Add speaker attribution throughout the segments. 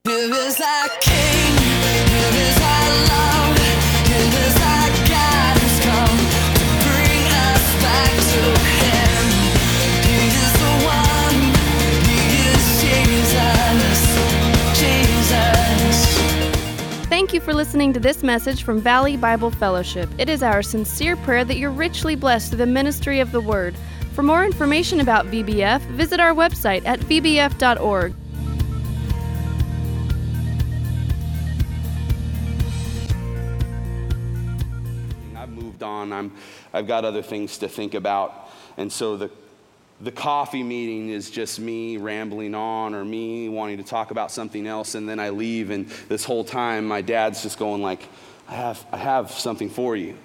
Speaker 1: Here is our King, here is our love, here is our God has come to bring us back to Him. He is the one, He is Jesus.
Speaker 2: Thank you for listening to this message from Valley Bible Fellowship. It is our sincere prayer that you're richly blessed through the ministry of the Word. For more information about VBF, visit our website at vbf.org.
Speaker 3: I've got other things to think about, and so the coffee meeting is just me rambling on or me wanting to talk about something else, and then I leave, and this whole time my dad's just going like, I have something for you.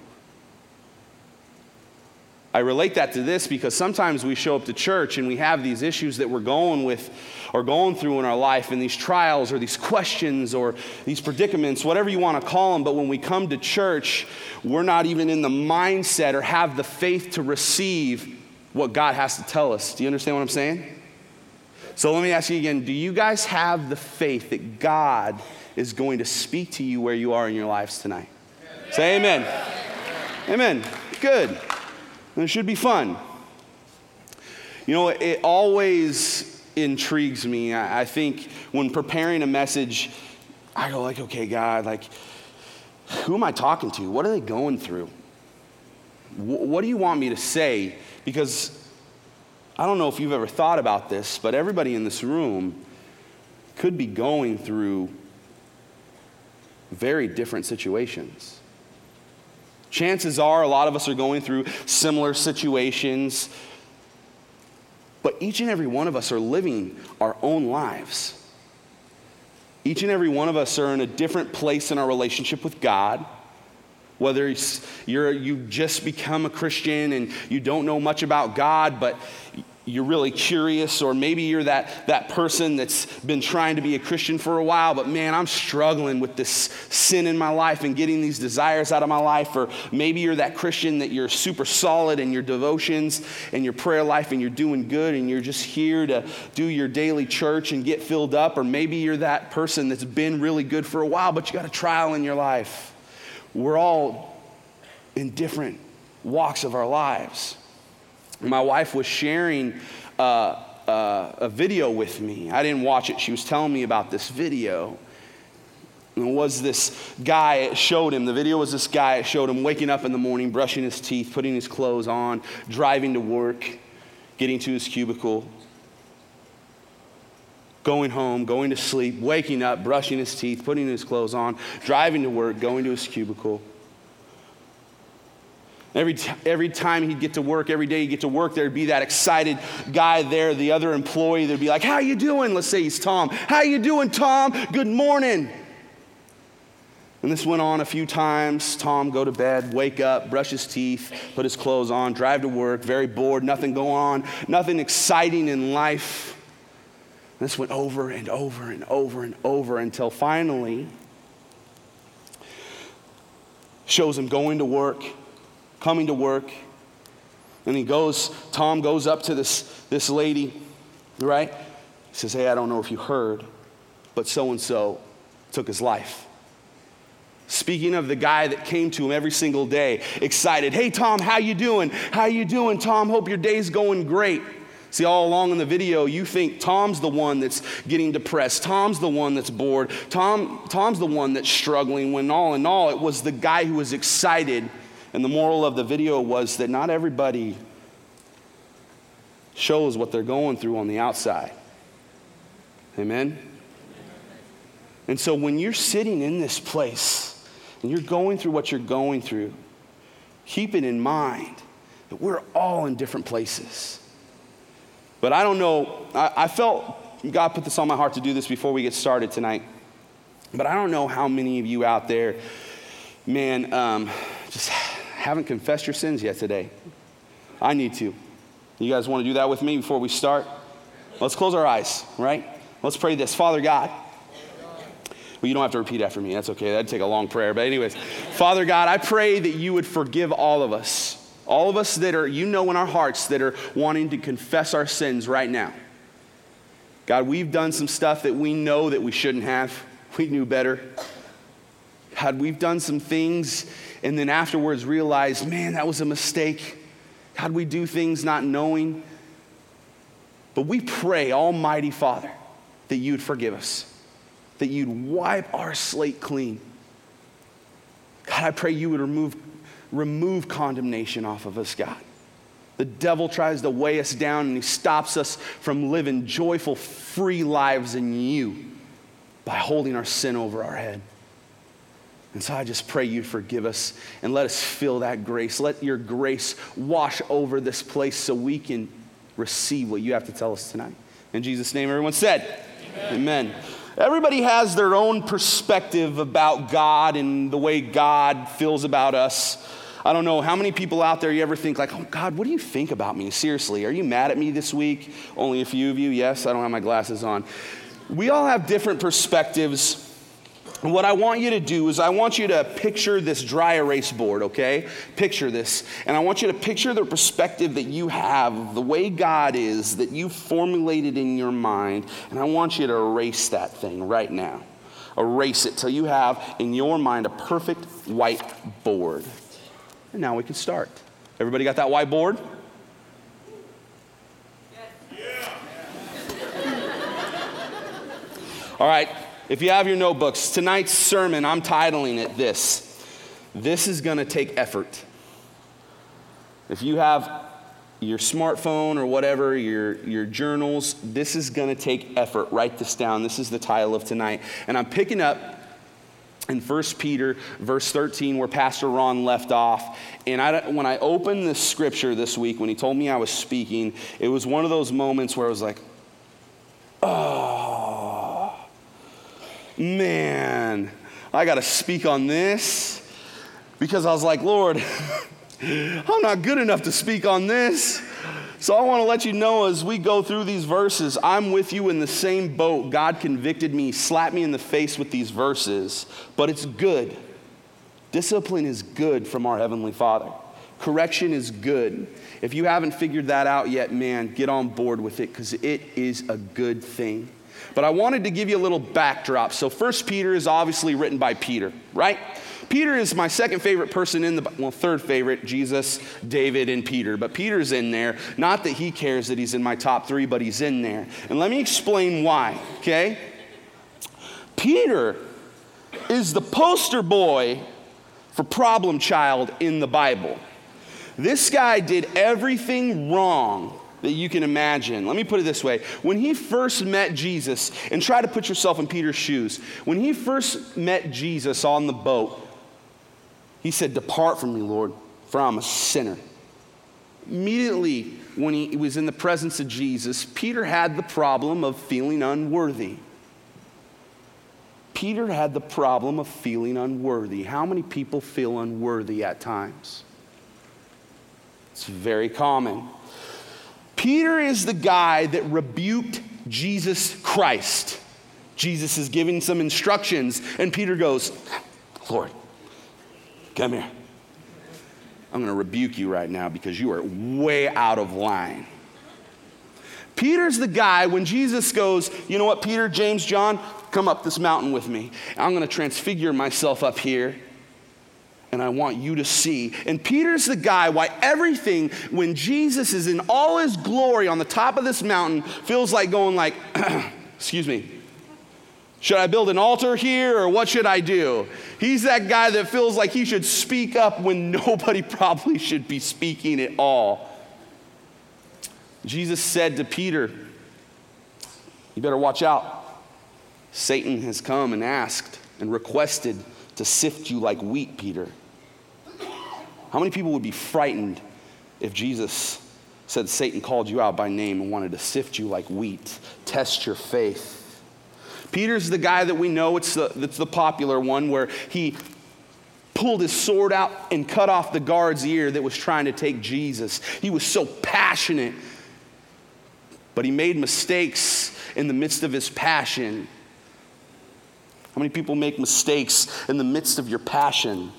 Speaker 3: I relate that to this because sometimes we show up to church and we have these issues that we're going through in our life, and these trials or these questions or these predicaments, whatever you want to call them. But when we come to church, we're not even in the mindset or have the faith to receive what God has to tell us. Do you understand what I'm saying? So let me ask you again, do you guys have the faith that God is going to speak to you where you are in your lives tonight? Say amen. Amen. Good. And it should be fun. You know, it always intrigues me. I think when preparing a message, I go like, okay, God, like, who am I talking to? What are they going through? What do you want me to say? Because I don't know if you've ever thought about this, but everybody in this room could be going through very different situations. Chances are a lot of us are going through similar situations, but each and every one of us are living our own lives. Each and every one of us are in a different place in our relationship with God. Whether you've just become a Christian and you don't know much about God, but you're really curious, or maybe you're that person that's been trying to be a Christian for a while, but man, I'm struggling with this sin in my life and getting these desires out of my life. Or maybe you're that Christian that you're super solid in your devotions and your prayer life and you're doing good and you're just here to do your daily church and get filled up. Or maybe you're that person that's been really good for a while, but you got a trial in your life. We're all in different walks of our lives. My wife was sharing a video with me. I didn't watch it. She was telling me about this video. And it was this guy, it showed him, the video was this guy, it showed him waking up in the morning, brushing his teeth, putting his clothes on, driving to work, getting to his cubicle, going home, going to sleep, waking up, brushing his teeth, putting his clothes on, driving to work, going to his cubicle. Every time he'd get to work, every day he'd get to work, there'd be that excited guy there, the other employee, that'd be like, how you doing? Let's say he's Tom. How you doing, Tom? Good morning. And this went on a few times. Tom go to bed, wake up, brush his teeth, put his clothes on, drive to work, very bored, nothing going on, nothing exciting in life. And this went over and over and over and over until finally shows him going to work, coming to work, and Tom goes up to this lady, right? He says, hey, I don't know if you heard, but so-and-so took his life. Speaking of the guy that came to him every single day, excited, hey, Tom, how you doing? How you doing, Tom? Hope your day's going great. See, all along in the video, you think Tom's the one that's getting depressed. Tom's the one that's bored. Tom's the one that's struggling, when all in all, it was the guy who was excited. And the moral of the video was that not everybody shows what they're going through on the outside. Amen? And so when you're sitting in this place and you're going through what you're going through, keep it in mind that we're all in different places. But I don't know, I felt God put this on my heart to do this before we get started tonight. But I don't know how many of you out there, man, just haven't confessed your sins yet today. I need to. You guys want to do that with me before we start? Let's close our eyes, right? Let's pray this. Father God. Well, you don't have to repeat after me. That's okay. That'd take a long prayer. But anyways, Father God, I pray that you would forgive all of us that are, in our hearts that are wanting to confess our sins right now. God, we've done some stuff that we know that we shouldn't have. We knew better. God, we've done some things and then afterwards realized, man, that was a mistake. God, we do things not knowing. But we pray, Almighty Father, that you'd forgive us, that you'd wipe our slate clean. God, I pray you would remove condemnation off of us, God. The devil tries to weigh us down and he stops us from living joyful, free lives in you by holding our sin over our head. And so I just pray you forgive us and let us feel that grace. Let your grace wash over this place so we can receive what you have to tell us tonight. In Jesus' name, everyone said, Amen. Everybody has their own perspective about God and the way God feels about us. I don't know how many people out there you ever think like, oh God, what do you think about me? Seriously, are you mad at me this week? Only a few of you. Yes, I don't have my glasses on. We all have different perspectives. And what I want you to do is I want you to picture this dry erase board, okay? Picture this. And I want you to picture the perspective that you have, the way God is, that you formulated in your mind. And I want you to erase that thing right now. Erase it till you have in your mind a perfect white board. And now we can start. Everybody got that whiteboard? All right, if you have your notebooks, tonight's sermon, I'm titling it this. This is going to take effort. If you have your smartphone or whatever, your journals, this is going to take effort. Write this down. This is the title of tonight. And I'm picking up in 1 Peter, verse 13, where Pastor Ron left off. And when I opened this scripture this week, when he told me I was speaking, it was one of those moments where I was like, oh, man, I got to speak on this. Because I was like, Lord, I'm not good enough to speak on this. So I want to let you know as we go through these verses, I'm with you in the same boat. God convicted me, slapped me in the face with these verses, but it's good. Discipline is good from our Heavenly Father. Correction is good. If you haven't figured that out yet, man, get on board with it because it is a good thing. But I wanted to give you a little backdrop. So 1 Peter is obviously written by Peter, right? Peter is my second favorite person in third favorite, Jesus, David, and Peter. But Peter's in there. Not that he cares that he's in my top three, but he's in there. And let me explain why, okay? Peter is the poster boy for problem child in the Bible. This guy did everything wrong that you can imagine. Let me put it this way. When he first met Jesus, and try to put yourself in Peter's shoes. When he first met Jesus on the boat, he said, "Depart from me, Lord, for I'm a sinner." Immediately, when he was in the presence of Jesus, Peter had the problem of feeling unworthy. Peter had the problem of feeling unworthy. How many people feel unworthy at times? It's very common. Peter is the guy that rebuked Jesus Christ. Jesus is giving some instructions, and Peter goes, "Lord, come here. I'm going to rebuke you right now because you are way out of line." Peter's the guy when Jesus goes, "You know what, Peter, James, John, come up this mountain with me. I'm going to transfigure myself up here, and I want you to see." And Peter's the guy why everything, when Jesus is in all his glory on the top of this mountain, feels like going like, excuse me, should I build an altar here or what should I do? He's that guy that feels like he should speak up when nobody probably should be speaking at all. Jesus said to Peter, "You better watch out. Satan has come and asked and requested to sift you like wheat, Peter." How many people would be frightened if Jesus said Satan called you out by name and wanted to sift you like wheat, test your faith? Peter's the guy that we know, it's the popular one, where he pulled his sword out and cut off the guard's ear that was trying to take Jesus. He was so passionate, but he made mistakes in the midst of his passion. How many people make mistakes in the midst of your passion?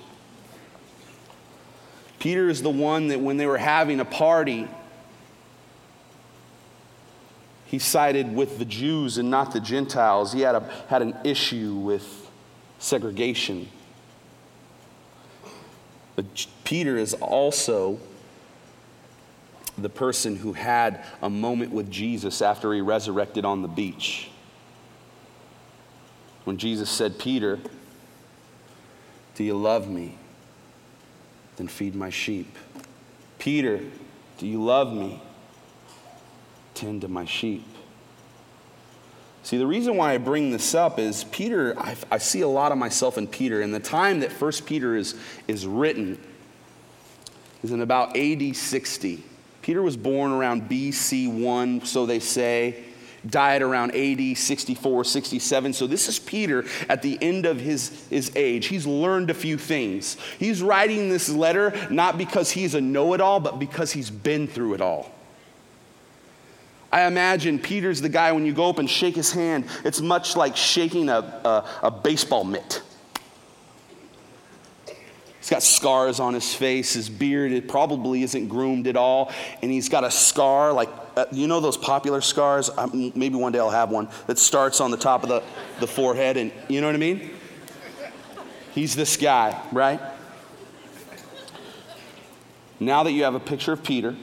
Speaker 3: Peter is the one that when they were having a party, He sided with the Jews and not the Gentiles. He had an issue with segregation. But Peter is also the person who had a moment with Jesus after he resurrected on the beach. When Jesus said, "Peter, do you love me? Then feed my sheep. Peter, do you love me? Tend to my sheep." See, the reason why I bring this up is Peter, I see a lot of myself in Peter. And the time that 1 Peter is written is in about AD 60. Peter was born around BC 1, so they say, died around AD 64, 67. So this is Peter at the end of his age. He's learned a few things. He's writing this letter not because he's a know-it-all, but because he's been through it all. I imagine Peter's the guy, when you go up and shake his hand, it's much like shaking a baseball mitt. He's got scars on his face. His beard, it probably isn't groomed at all. And he's got a scar, like, you know those popular scars? Maybe one day I'll have one that starts on the top of the forehead, and you know what I mean? He's this guy, right? Now that you have a picture of Peter,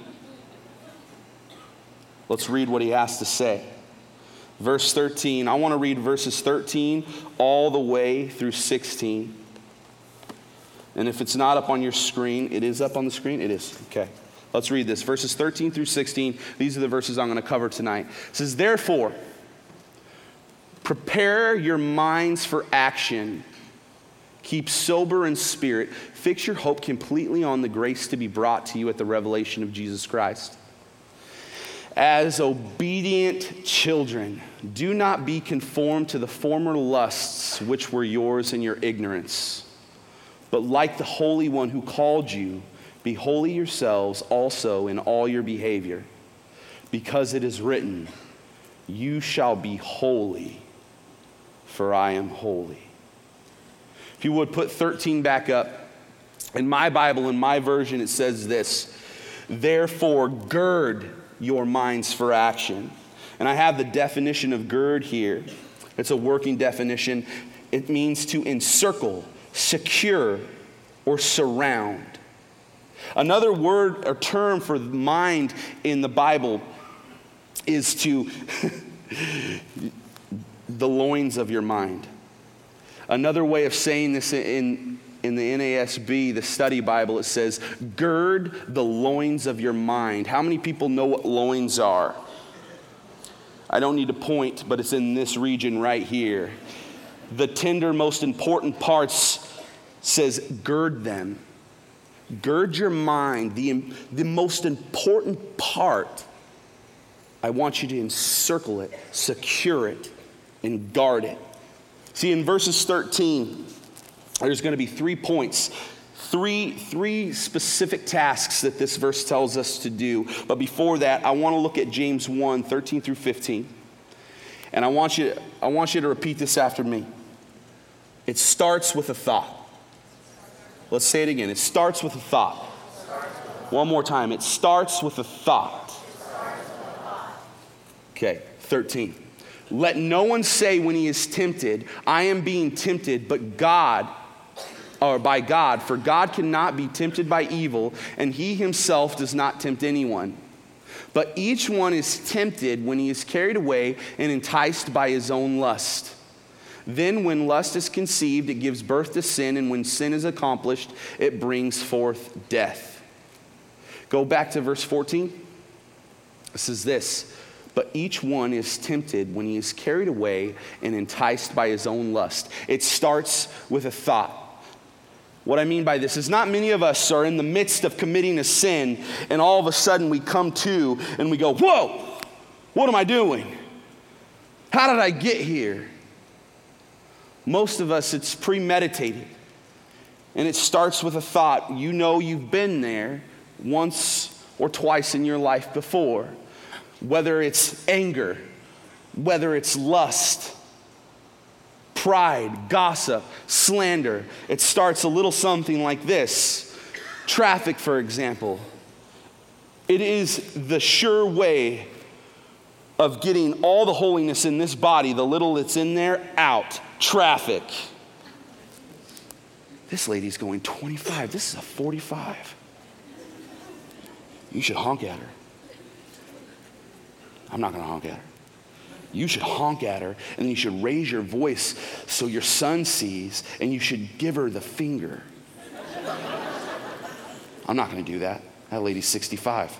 Speaker 3: let's read what he has to say. Verse 13, I want to read verses 13 all the way through 16. And if it's not up on your screen, it is up on the screen? It is. Okay. Let's read this. Verses 13 through 16. These are the verses I'm going to cover tonight. It says, "Therefore, prepare your minds for action. Keep sober in spirit. Fix your hope completely on the grace to be brought to you at the revelation of Jesus Christ. As obedient children, do not be conformed to the former lusts which were yours in your ignorance. But like the Holy One who called you, be holy yourselves also in all your behavior. Because it is written, you shall be holy, for I am holy." If you would put 13 back up. In my Bible, in my version, it says this: "Therefore gird your minds for action." And I have the definition of gird here. It's a working definition. It means to encircle, secure, or surround. Another word or term for mind in the Bible is to the loins of your mind. Another way of saying this in the NASB, the study Bible, it says, gird the loins of your mind. How many people know what loins are? I don't need to point, but it's in this region right here. The tender, most important parts says gird them. Gird your mind, the most important part. I want you to encircle it, secure it, and guard it. See, in verses 13, there's going to be 3 points, three specific tasks that this verse tells us to do. But before that, I want to look at James 1, 13 through 15. And I want you to repeat this after me. It starts with a thought. Let's say it again. It starts with a thought. One more time. It starts with a thought. Okay, 13. "Let no one say when he is tempted, I am being tempted, but by God, for God cannot be tempted by evil, and he himself does not tempt anyone. But each one is tempted when he is carried away and enticed by his own lust. Then when lust is conceived, it gives birth to sin, and when sin is accomplished, it brings forth death." Go back to verse 14. It says this: "But each one is tempted when he is carried away and enticed by his own lust." It starts with a thought. What I mean by this is not many of us are in the midst of committing a sin, and all of a sudden we come to and we go, "Whoa, what am I doing? How did I get here?" Most of us, it's premeditated. And it starts with a thought. You know you've been there once or twice in your life before. Whether it's anger, whether it's lust, pride, gossip, slander. It starts a little something like this. Traffic, for example. It is the sure way of getting all the holiness in this body, the little that's in there, out. Traffic. This lady's going 25. This is a 45. You should honk at her. I'm not going to honk at her. You should honk at her, and then you should raise your voice so your son sees, and you should give her the finger. I'm not going to do that. That lady's 65.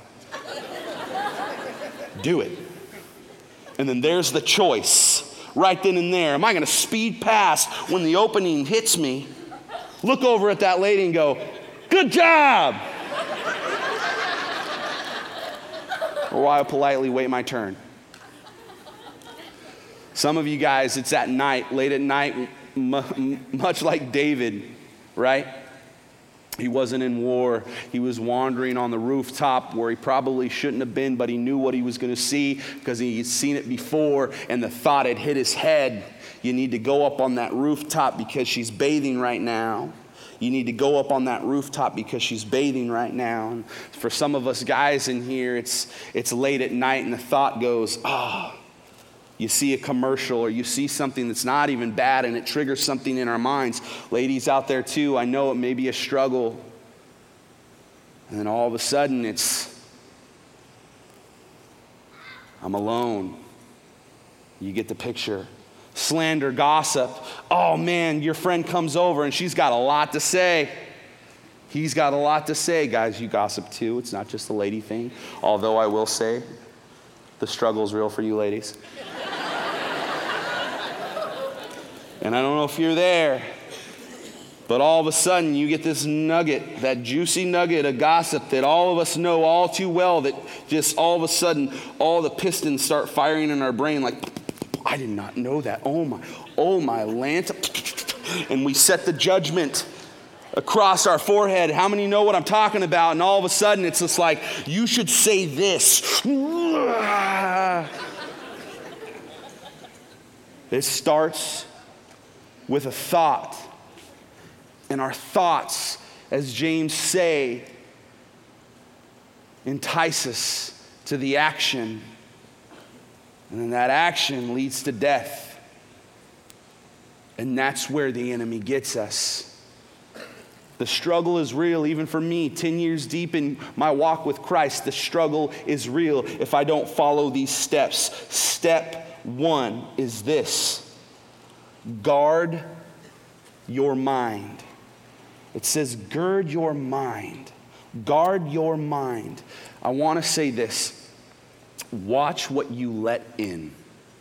Speaker 3: Do it. And then there's the choice. Right then and there. Am I going to speed past when the opening hits me? Look over at that lady and go, good job! Or I'll politely wait my turn. Some of you guys, it's at night, late at night, much like David, right? He wasn't in war. He was wandering on the rooftop where he probably shouldn't have been, but he knew what he was going to see because he had seen it before, and the thought had hit his head. You need to go up on that rooftop because she's bathing right now. You need to go up on that rooftop because she's bathing right now. And for some of us guys in here, it's late at night, and the thought goes, you see a commercial or you see something that's not even bad and it triggers something in our minds. Ladies out there too, I know it may be a struggle. And then all of a sudden I'm alone. You get the picture. Slander, gossip. Oh man, your friend comes over and she's got a lot to say. He's got a lot to say. Guys, you gossip too. It's not just a lady thing. Although I will say, the struggle's real for you ladies. And I don't know if you're there, but all of a sudden you get this nugget, that juicy nugget of gossip that all of us know all too well, that just all of a sudden all the pistons start firing in our brain like, I did not know that. Oh my Lanta. And we set the judgment across our forehead. How many know what I'm talking about? And all of a sudden it's just like, you should say this. It starts with a thought. And our thoughts, as James say, entice us to the action. And then that action leads to death. And that's where the enemy gets us. The struggle is real, even for me, 10 years deep in my walk with Christ. The struggle is real if I don't follow these steps. Step 1 is this. Guard your mind. It says, gird your mind. Guard your mind. I want to say this. Watch what you let in.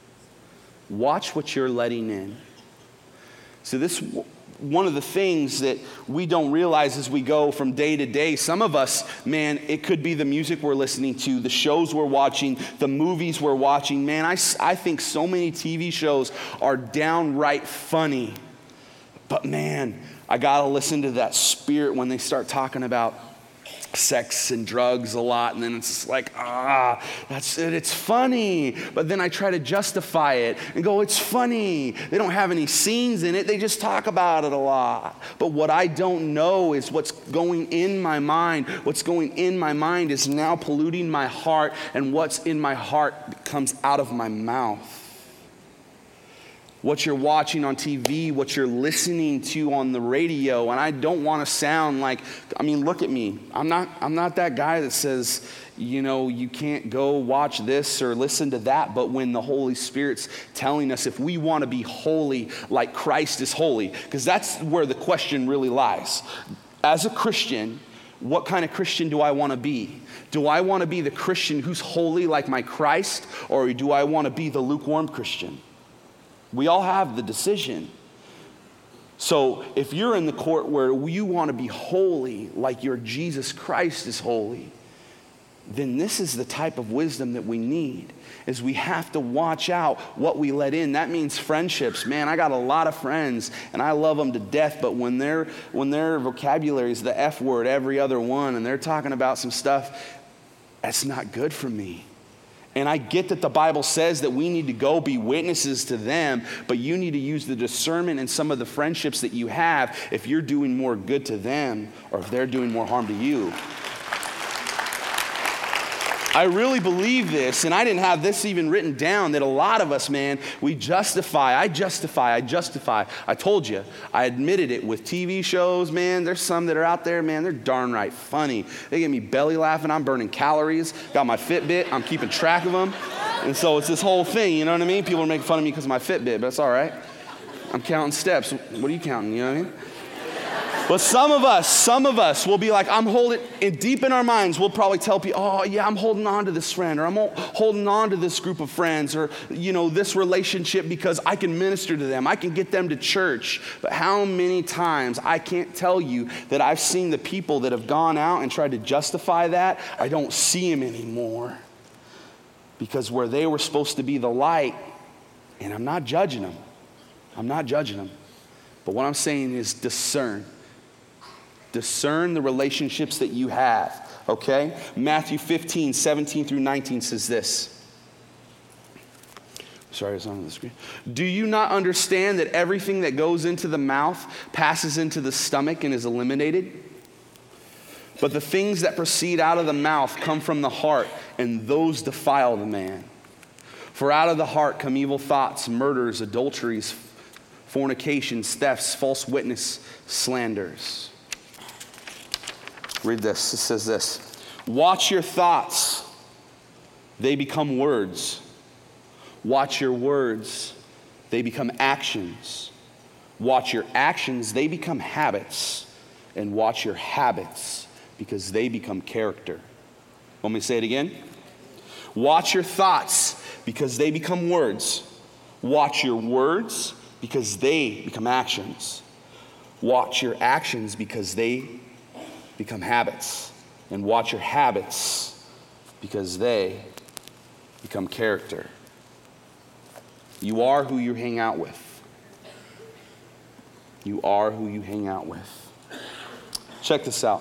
Speaker 3: Watch what you're letting in. So this one of the things that we don't realize as we go from day to day. Some of us, man, it could be the music we're listening to, the shows we're watching, the movies we're watching. Man, I think so many TV shows are downright funny. But man, I got to listen to that spirit when they start talking about sex and drugs a lot, and then it's just like, that's it, it's funny. But then I try to justify it and go, it's funny. They don't have any scenes in it, they just talk about it a lot. But what I don't know is what's going in my mind. What's going in my mind is now polluting my heart, and what's in my heart comes out of my mouth. What you're watching on TV, what you're listening to on the radio. And I don't want to sound like, look at me. I'm not that guy that says, you can't go watch this or listen to that. But when the Holy Spirit's telling us if we want to be holy like Christ is holy, because that's where the question really lies. As a Christian, what kind of Christian do I want to be? Do I want to be the Christian who's holy like my Christ, or do I want to be the lukewarm Christian? We all have the decision. So if you're in the court where you want to be holy like your Jesus Christ is holy, then this is the type of wisdom that we need, is we have to watch out what we let in. That means friendships. Man, I got a lot of friends and I love them to death, but when their vocabulary is the F word every other one and they're talking about some stuff, that's not good for me. And I get that the Bible says that we need to go be witnesses to them, but you need to use the discernment in some of the friendships that you have if you're doing more good to them or if they're doing more harm to you. I really believe this, and I didn't have this even written down, that a lot of us, man, we justify. I told you, I admitted it with TV shows, man. There's some that are out there, man, they're darn right funny. They get me belly laughing. I'm burning calories. Got my Fitbit. I'm keeping track of them. And so it's this whole thing, you know what I mean? People are making fun of me because of my Fitbit, but it's all right. I'm counting steps. What are you counting, you know what I mean? But some of us will be like, I'm holding, and deep in our minds, we'll probably tell people, oh yeah, I'm holding on to this friend, or I'm holding on to this group of friends, or this relationship because I can minister to them, I can get them to church. But how many times, I can't tell you that I've seen the people that have gone out and tried to justify that, I don't see them anymore. Because where they were supposed to be the light, and I'm not judging them. But what I'm saying is discern. Discern the relationships that you have, okay? Matthew 15, 17 through 19 says this. Sorry, it's on the screen. Do you not understand that everything that goes into the mouth passes into the stomach and is eliminated? But the things that proceed out of the mouth come from the heart, and those defile the man. For out of the heart come evil thoughts, murders, adulteries, fornications, thefts, false witness, slanders. Read this. It says this. Watch your thoughts. They become words. Watch your words. They become actions. Watch your actions. They become habits. And watch your habits because they become character. Want me to say it again? Watch your thoughts because they become words. Watch your words because they become actions. Watch your actions because they become habits. And watch your habits because they become character. You are who you hang out with. You are who you hang out with. Check this out.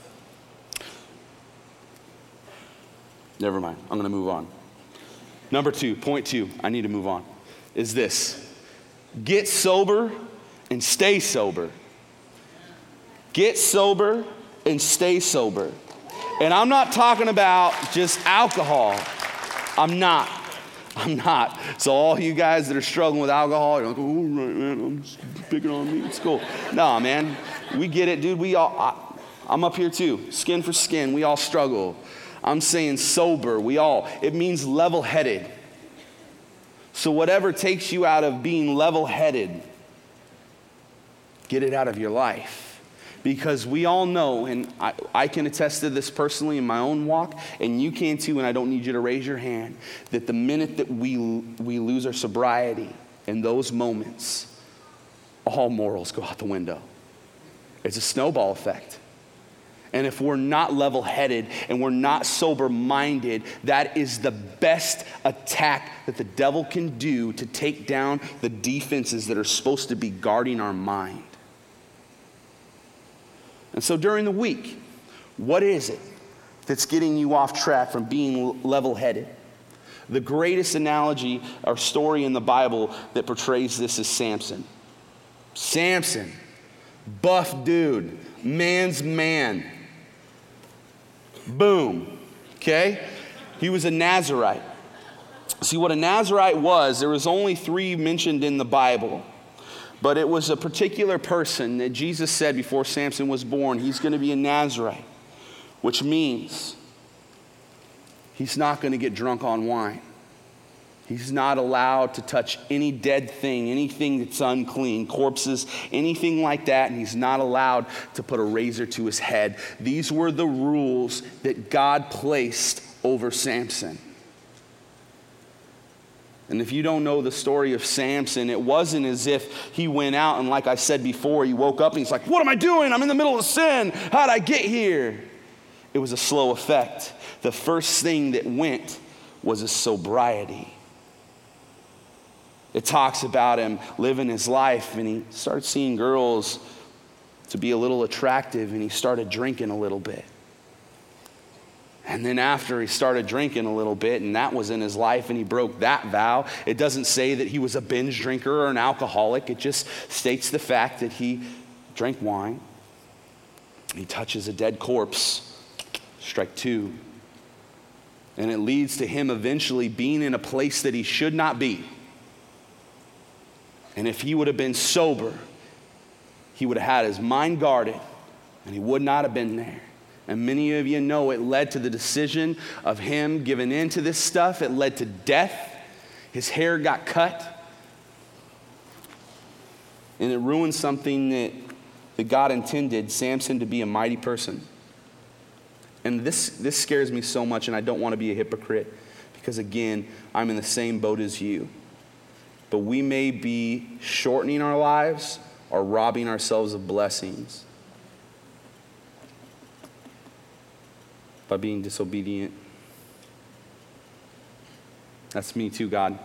Speaker 3: Never mind. I'm going to move on. Number 2, point 2, I need to move on, is this. Get sober and stay sober. Get sober and stay sober. And I'm not talking about just alcohol. I'm not. So all you guys that are struggling with alcohol, you're like, oh, right, man, I'm just picking on me. It's cool. No, man, we get it, dude. I'm up here too. Skin for skin. We all struggle. I'm saying sober. It means level-headed. So whatever takes you out of being level-headed, get it out of your life. Because we all know, and I can attest to this personally in my own walk, and you can too, and I don't need you to raise your hand, that the minute that we lose our sobriety in those moments, all morals go out the window. It's a snowball effect. And if we're not level-headed and we're not sober-minded, that is the best attack that the devil can do to take down the defenses that are supposed to be guarding our mind. And so during the week, what is it that's getting you off track from being level-headed? The greatest analogy or story in the Bible that portrays this is Samson. Samson, buff dude, man's man. Boom, okay? He was a Nazirite. See, what a Nazirite was, there was only 3 mentioned in the Bible. But it was a particular person that Jesus said before Samson was born, he's going to be a Nazirite, which means he's not going to get drunk on wine. He's not allowed to touch any dead thing, anything that's unclean, corpses, anything like that, and he's not allowed to put a razor to his head. These were the rules that God placed over Samson. And if you don't know the story of Samson, it wasn't as if he went out and, like I said before, he woke up and he's like, what am I doing? I'm in the middle of sin. How'd I get here? It was a slow effect. The first thing that went was his sobriety. It talks about him living his life, and he started seeing girls to be a little attractive, and he started drinking a little bit. And then after he started drinking a little bit, and that was in his life, and he broke that vow, it doesn't say that he was a binge drinker or an alcoholic. It just states the fact that he drank wine. He touches a dead corpse. Strike 2. And it leads to him eventually being in a place that he should not be. And if he would have been sober, he would have had his mind guarded, and he would not have been there. And many of you know it led to the decision of him giving in to this stuff. It led to death. His hair got cut. And it ruined something that God intended Samson to be a mighty person. And this scares me so much, and I don't want to be a hypocrite because, again, I'm in the same boat as you. But we may be shortening our lives or robbing ourselves of blessings by being disobedient. That's me too, God.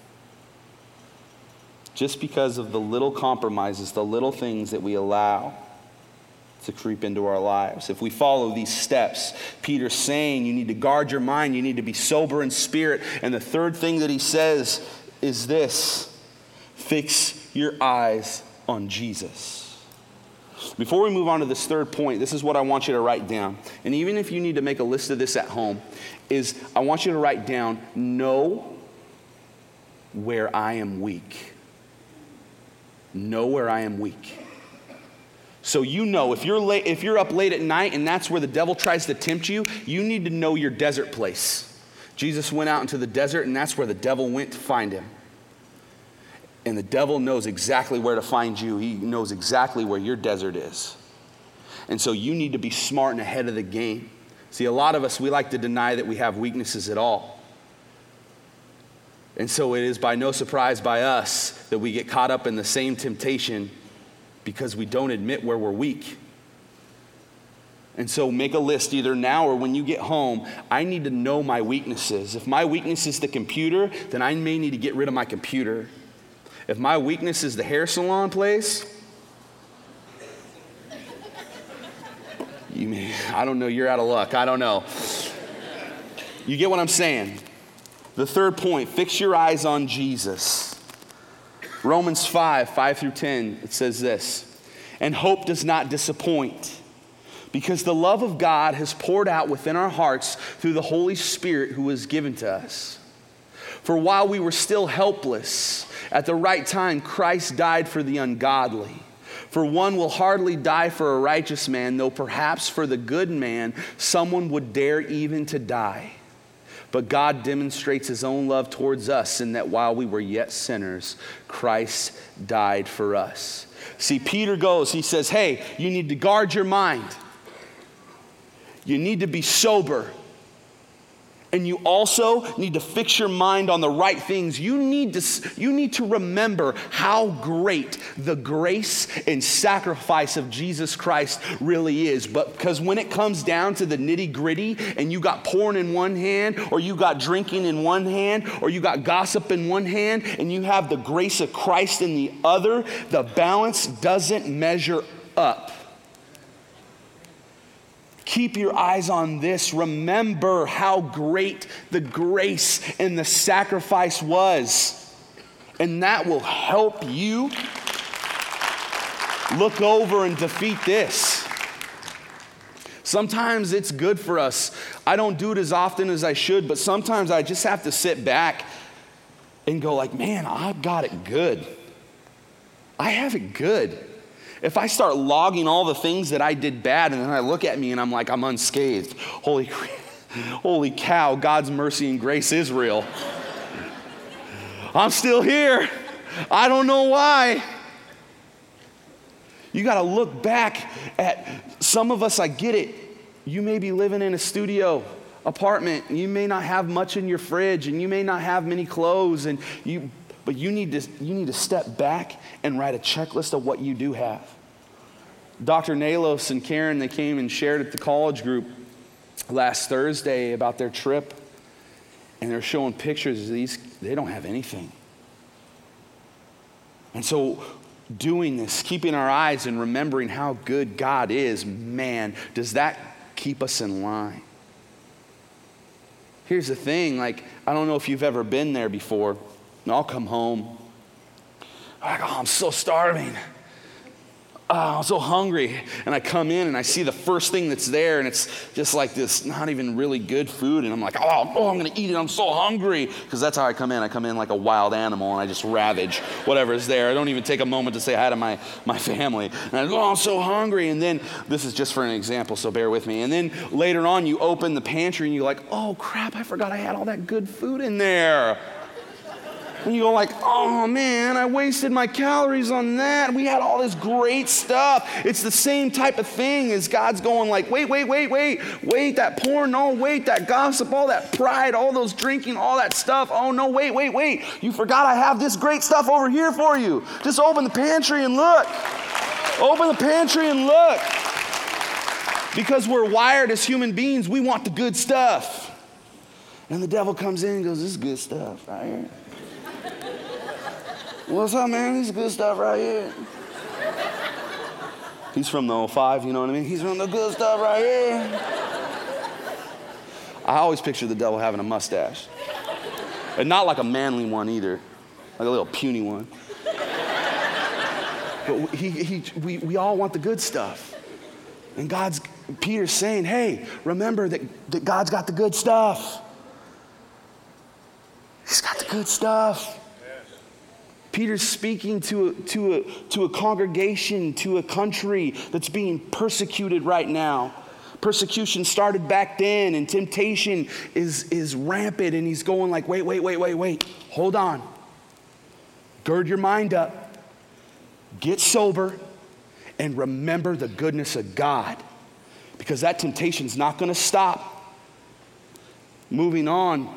Speaker 3: Just because of the little compromises, the little things that we allow to creep into our lives. If we follow these steps, Peter's saying you need to guard your mind, you need to be sober in spirit. And the third thing that he says is this: fix your eyes on Jesus. Before we move on to this third point, this is what I want you to write down. And even if you need to make a list of this at home, is I want you to write down, know where I am weak. Know where I am weak. So you know, if you're up late at night and that's where the devil tries to tempt you, you need to know your desert place. Jesus went out into the desert, and that's where the devil went to find him. And the devil knows exactly where to find you. He knows exactly where your desert is. And so you need to be smart and ahead of the game. See, a lot of us, we like to deny that we have weaknesses at all. And so it is by no surprise by us that we get caught up in the same temptation because we don't admit where we're weak. And so make a list either now or when you get home. I need to know my weaknesses. If my weakness is the computer, then I may need to get rid of my computer. If my weakness is the hair salon place, I don't know, you're out of luck. I don't know. You get what I'm saying? The third point, fix your eyes on Jesus. Romans 5:5-10, it says this: and hope does not disappoint, because the love of God has poured out within our hearts through the Holy Spirit who was given to us. For while we were still helpless, at the right time Christ died for the ungodly. For one will hardly die for a righteous man, though perhaps for the good man someone would dare even to die. But God demonstrates his own love towards us in that while we were yet sinners, Christ died for us. See, Peter goes, he says, hey, you need to guard your mind. You need to be sober. And you also need to fix your mind on the right things. You need to remember how great the grace and sacrifice of Jesus Christ really is. But because when it comes down to the nitty-gritty and you got porn in one hand, or you got drinking in one hand, or you got gossip in one hand, and you have the grace of Christ in the other, the balance doesn't measure up. Keep your eyes on this. Remember how great the grace and the sacrifice was. And that will help you look over and defeat this. Sometimes it's good for us. I don't do it as often as I should, but sometimes I just have to sit back and go like, man, I've got it good. I have it good. If I start logging all the things that I did bad and then I look at me and I'm like, I'm unscathed. Holy cow, God's mercy and grace is real. I'm still here. I don't know why. You got to look back at some of us, I get it. You may be living in a studio apartment. You may not have much in your fridge and you may not have many clothes, but you need to step back and write a checklist of what you do have. Dr. Nalos and Karen, they came and shared at the college group last Thursday about their trip, and they're showing pictures of these. They don't have anything. And so doing this, keeping our eyes and remembering how good God is, man, does that keep us in line? Here's the thing, I don't know if you've ever been there before. I'll come home. I'm so starving. I'm so hungry. And I come in and I see the first thing that's there, and it's just like this not even really good food. And I'm like, oh, I'm going to eat it. I'm so hungry. Because that's how I come in. I come in like a wild animal, and I just ravage whatever's there. I don't even take a moment to say hi to my family. And I go, I'm so hungry. And then, this is just for an example, so bear with me. And then later on, you open the pantry, and you're like, oh, crap, I forgot I had all that good food in there. And you go like, oh man, I wasted my calories on that. We had all this great stuff. It's the same type of thing as God's going like, wait, that porn, no, wait, that gossip, all that pride, all those drinking, all that stuff. Oh no, wait. You forgot I have this great stuff over here for you. Just open the pantry and look. Open the pantry and look. Because we're wired as human beings, we want the good stuff. And the devil comes in and goes, this is good stuff right here. What's up, man? This is good stuff right here. He's from the 05, you know what I mean? He's from the good stuff right here. I always picture the devil having a mustache. And not like a manly one either, like a little puny one. But we all want the good stuff. And Peter's saying, hey, remember that God's got the good stuff. He's got the good stuff. Peter's speaking to a congregation, to a country that's being persecuted right now. Persecution started back then, and temptation is rampant, and he's going like, wait. Hold on. Gird your mind up. Get sober, and remember the goodness of God, because that temptation's not going to stop. Moving on.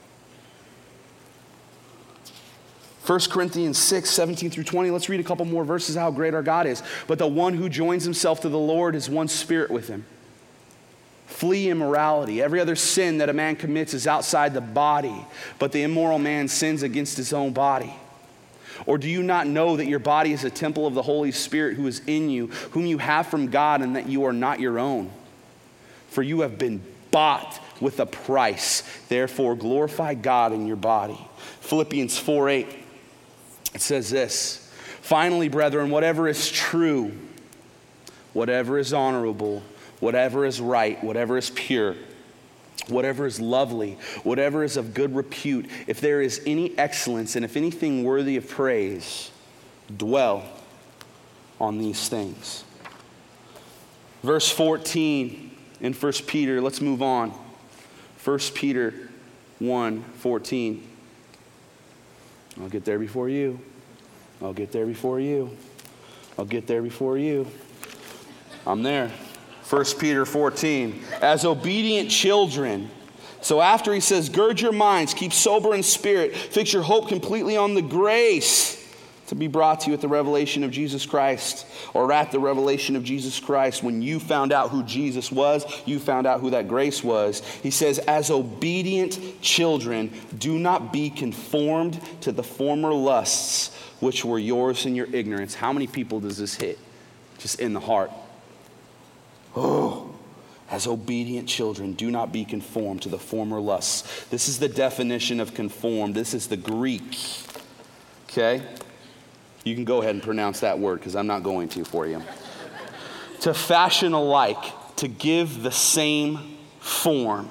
Speaker 3: 1 Corinthians 6, 17 through 20. Let's read a couple more verses how great our God is. But the one who joins himself to the Lord is one spirit with him. Flee immorality. Every other sin that a man commits is outside the body, but the immoral man sins against his own body. Or do you not know that your body is a temple of the Holy Spirit who is in you, whom you have from God, and that you are not your own? For you have been bought with a price. Therefore glorify God in your body. Philippians 4:8. It says this, finally, brethren, whatever is true, whatever is honorable, whatever is right, whatever is pure, whatever is lovely, whatever is of good repute, if there is any excellence and if anything worthy of praise, dwell on these things. Verse 14 in 1 Peter, let's move on. 1 Peter 1:14. I'll get there before you. I'll get there before you. I'll get there before you. I'm there. 1 Peter 14. As obedient children. So after he says, gird your minds, keep sober in spirit, fix your hope completely on the grace to be brought to you at the revelation of Jesus Christ, or at the revelation of Jesus Christ. When you found out who Jesus was, you found out who that grace was. He says, as obedient children, do not be conformed to the former lusts which were yours in your ignorance. How many people does this hit? Just in the heart. Oh, as obedient children, do not be conformed to the former lusts. This is the definition of conformed. This is the Greek. Okay? You can go ahead and pronounce that word because I'm not going to for you. To fashion alike, to give the same form.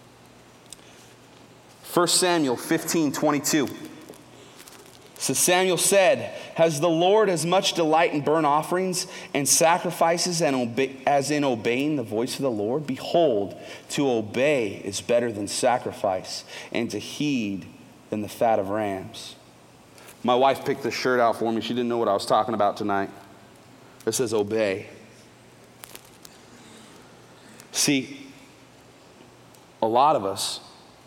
Speaker 3: 1 Samuel 15:22. So Samuel said, has the Lord as much delight in burnt offerings and sacrifices as in obeying the voice of the Lord? Behold, to obey is better than sacrifice, and to heed than the fat of rams. My wife picked this shirt out for me. She didn't know what I was talking about tonight. It says obey. See, a lot of us,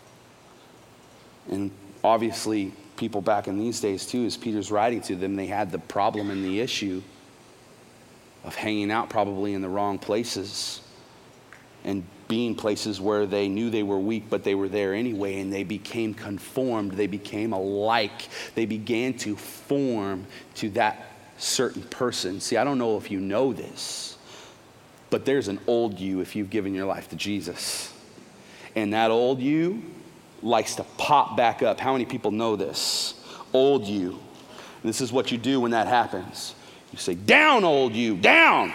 Speaker 3: and obviously people back in these days too, as Peter's writing to them, they had the problem and the issue of hanging out probably in the wrong places and being places where they knew they were weak, but they were there anyway, and they became conformed. They became alike. They began to form to that certain person. See, I don't know if you know this, but there's an old you if you've given your life to Jesus. And that old you likes to pop back up. How many people know this? Old you. This is what you do when that happens. You say, down, old you, down.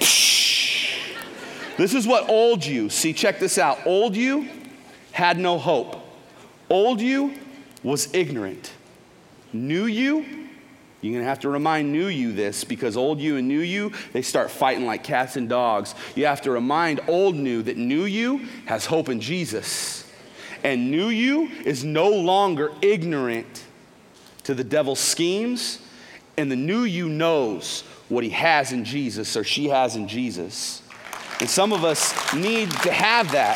Speaker 3: This is what old you, see, check this out. Old you had no hope. Old you was ignorant. New you, you're going to have to remind new you this, because old you and new you, they start fighting like cats and dogs. You have to remind old new that new you has hope in Jesus. And new you is no longer ignorant to the devil's schemes. And the new you knows what he has in Jesus, or she has in Jesus. And some of us need to have that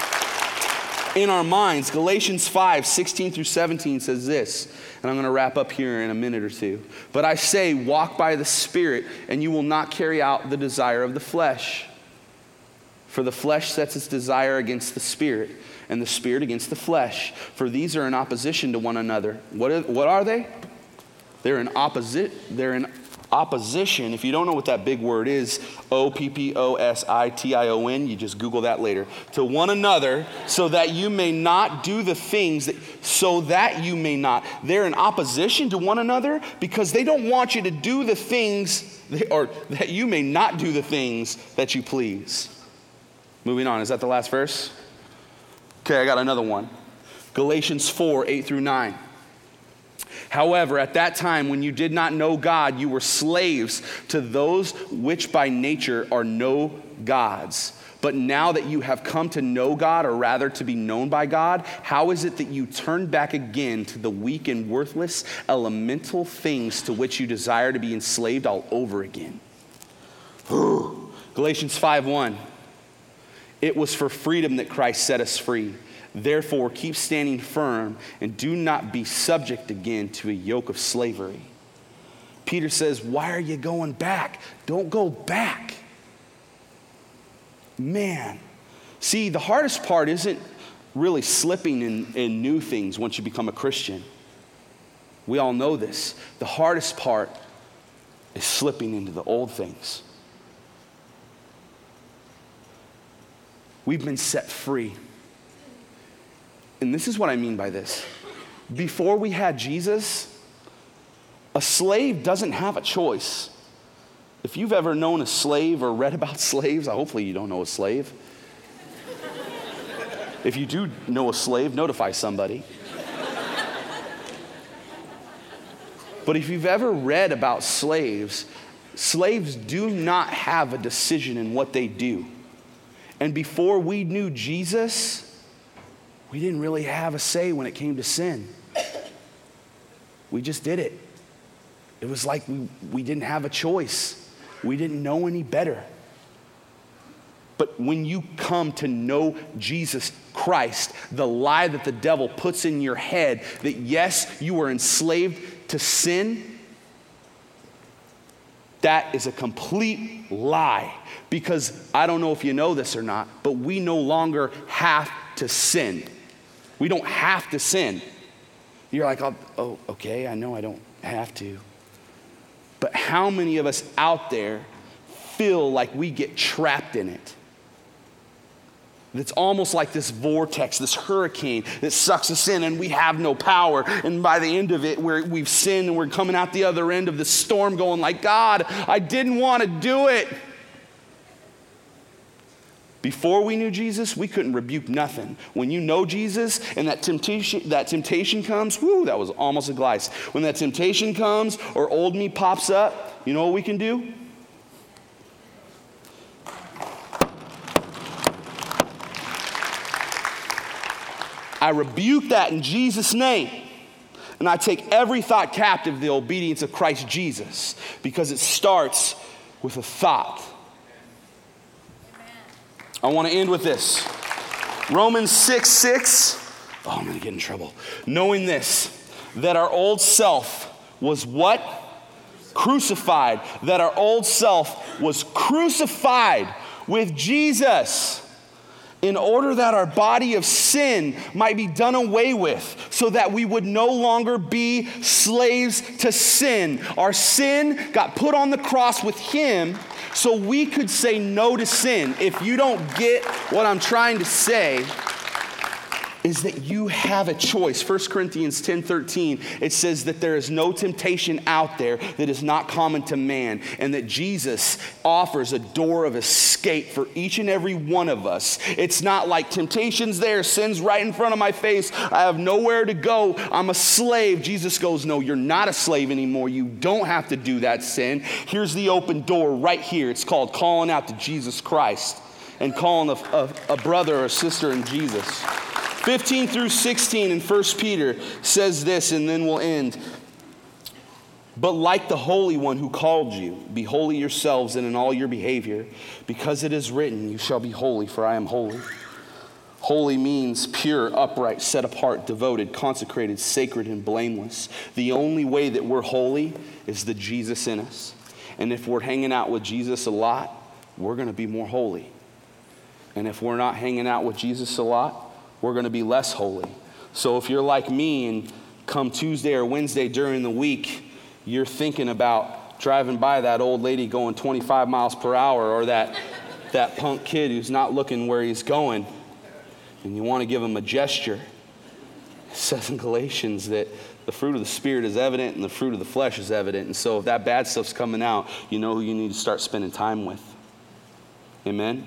Speaker 3: in our minds. Galatians 5:16-17 says this, and I'm going to wrap up here in a minute or two. But I say, walk by the Spirit, and you will not carry out the desire of the flesh. For the flesh sets its desire against the Spirit, and the Spirit against the flesh. For these are in opposition to one another. What are they? They're in opposition. If you don't know what that big word is, opposition, you just Google that later. To one another, so that you may not do the things They're in opposition to one another because they don't want you to do the things, or that you may not do the things that you please. Moving on, is that the last verse? Okay, I got another one. Galatians 4:8-9. However, at that time when you did not know God, you were slaves to those which by nature are no gods. But now that you have come to know God, or rather to be known by God, how is it that you turn back again to the weak and worthless elemental things to which you desire to be enslaved all over again? Galatians 5:1. It was for freedom that Christ set us free. Therefore, keep standing firm and do not be subject again to a yoke of slavery. Peter says, why are you going back? Don't go back. Man. See, the hardest part isn't really slipping in new things once you become a Christian. We all know this. The hardest part is slipping into the old things. We've been set free. And this is what I mean by this. Before we had Jesus, a slave doesn't have a choice. If you've ever known a slave or read about slaves, hopefully you don't know a slave. If you do know a slave, notify somebody. But if you've ever read about slaves, slaves do not have a decision in what they do. And before we knew Jesus, we didn't really have a say when it came to sin. We just did it. It was like we didn't have a choice. We didn't know any better. But when you come to know Jesus Christ, the lie that the devil puts in your head that yes, you were enslaved to sin, that is a complete lie. Because I don't know if you know this or not, but we no longer have to sin. We don't have to sin. You're like, oh, okay, I know I don't have to. But how many of us out there feel like we get trapped in it? It's almost like this vortex, this hurricane that sucks us in and we have no power. And by the end of it, we've sinned and we're coming out the other end of the storm going like, God, I didn't want to do it. Before we knew Jesus, we couldn't rebuke nothing. When you know Jesus and that temptation comes, that was almost a glice. When that temptation comes or old me pops up, you know what we can do? I rebuke that in Jesus' name. And I take every thought captive to the obedience of Christ Jesus, because it starts with a thought. I want to end with this. Romans 6:6. Oh, I'm going to get in trouble. Knowing this, that our old self was what? Crucified. That our old self was crucified with Jesus, in order that our body of sin might be done away with, so that we would no longer be slaves to sin. Our sin got put on the cross with him, so we could say no to sin. If you don't get what I'm trying to say, is that you have a choice. 1 Corinthians 10:13, it says that there is no temptation out there that is not common to man, and that Jesus offers a door of escape for each and every one of us. It's not like temptation's there, sin's right in front of my face, I have nowhere to go, I'm a slave. Jesus goes, no, you're not a slave anymore. You don't have to do that sin. Here's the open door right here. It's called calling out to Jesus Christ and calling a brother or a sister in Jesus. 15 through 16 in 1 Peter says this, and then we'll end. But like the Holy One who called you, be holy yourselves and in all your behavior, because it is written, you shall be holy, for I am holy. Holy means pure, upright, set apart, devoted, consecrated, sacred, and blameless. The only way that we're holy is the Jesus in us. And if we're hanging out with Jesus a lot, we're going to be more holy. And if we're not hanging out with Jesus a lot, we're going to be less holy. So if you're like me and come Tuesday or Wednesday during the week, you're thinking about driving by that old lady going 25 miles per hour or that punk kid who's not looking where he's going, and you want to give him a gesture. It says in Galatians that the fruit of the Spirit is evident and the fruit of the flesh is evident. And so if that bad stuff's coming out, you know who you need to start spending time with. Amen?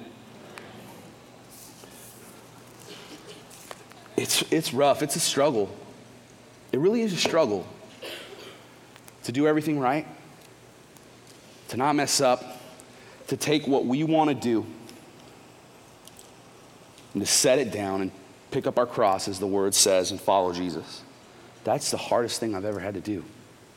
Speaker 3: It's rough. It's a struggle. It really is a struggle to do everything right, to not mess up, to take what we want to do and to set it down and pick up our cross, as the word says, and follow Jesus. That's the hardest thing I've ever had to do.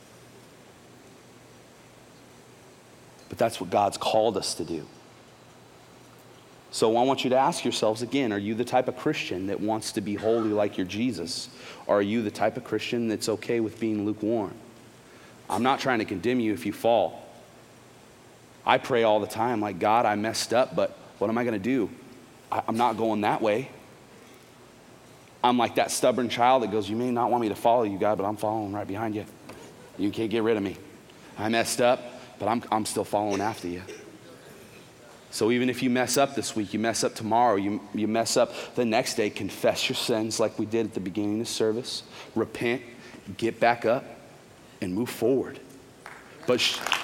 Speaker 3: But that's what God's called us to do. So I want you to ask yourselves again, are you the type of Christian that wants to be holy like your Jesus? Or are you the type of Christian that's okay with being lukewarm? I'm not trying to condemn you if you fall. I pray all the time, like, God, I messed up, but what am I going to do? I'm not going that way. I'm like that stubborn child that goes, you may not want me to follow you, God, but I'm following right behind you. You can't get rid of me. I messed up, but I'm still following after you. So even if you mess up this week, you mess up tomorrow, you mess up the next day, confess your sins like we did at the beginning of the service. Repent, get back up, and move forward. But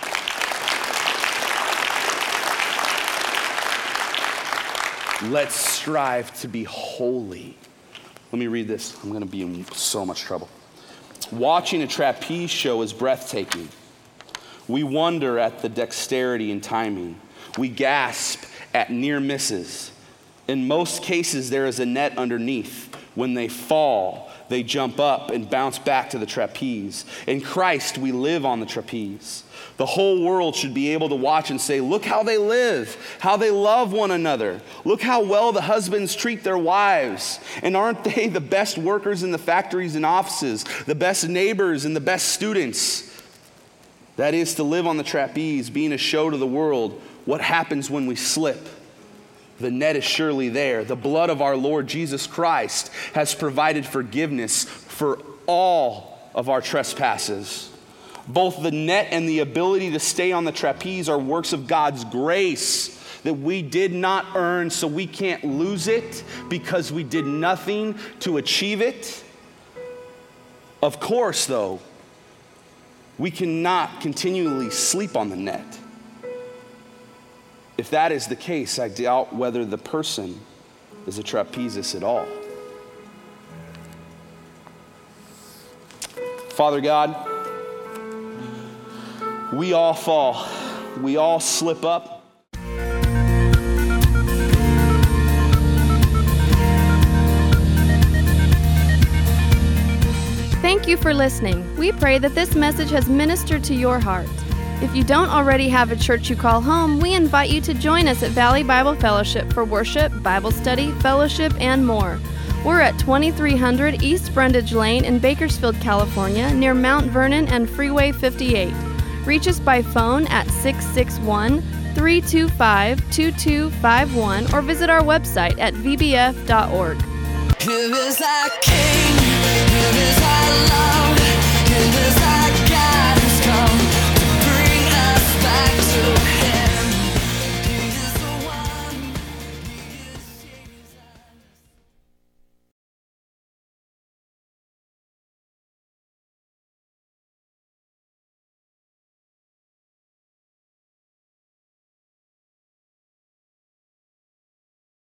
Speaker 3: let's strive to be holy. Let me read this. I'm going to be in so much trouble. Watching a trapeze show is breathtaking. We wonder at the dexterity and timing. We gasp at near misses. In most cases, there is a net underneath. When they fall, they jump up and bounce back to the trapeze. In Christ, we live on the trapeze. The whole world should be able to watch and say, look how they live, how they love one another. Look how well the husbands treat their wives. And aren't they the best workers in the factories and offices, the best neighbors and the best students? That is to live on the trapeze, being a show to the world. What happens when we slip? The net is surely there. The blood of our Lord Jesus Christ has provided forgiveness for all of our trespasses. Both the net and the ability to stay on the trapeze are works of God's grace that we did not earn, so we can't lose it because we did nothing to achieve it. Of course, though, we cannot continually sleep on the net. If that is the case, I doubt whether the person is a trapezist at all. Father God, we all fall. We all slip up.
Speaker 2: Thank you for listening. We pray that this message has ministered to your heart. If you don't already have a church you call home, we invite you to join us at Valley Bible Fellowship for worship, Bible study, fellowship, and more. We're at 2300 East Brundage Lane in Bakersfield, California, near Mount Vernon and Freeway 58. Reach us by phone at 661-325-2251 or visit our website at vbf.org.
Speaker 1: Here is our King, here is our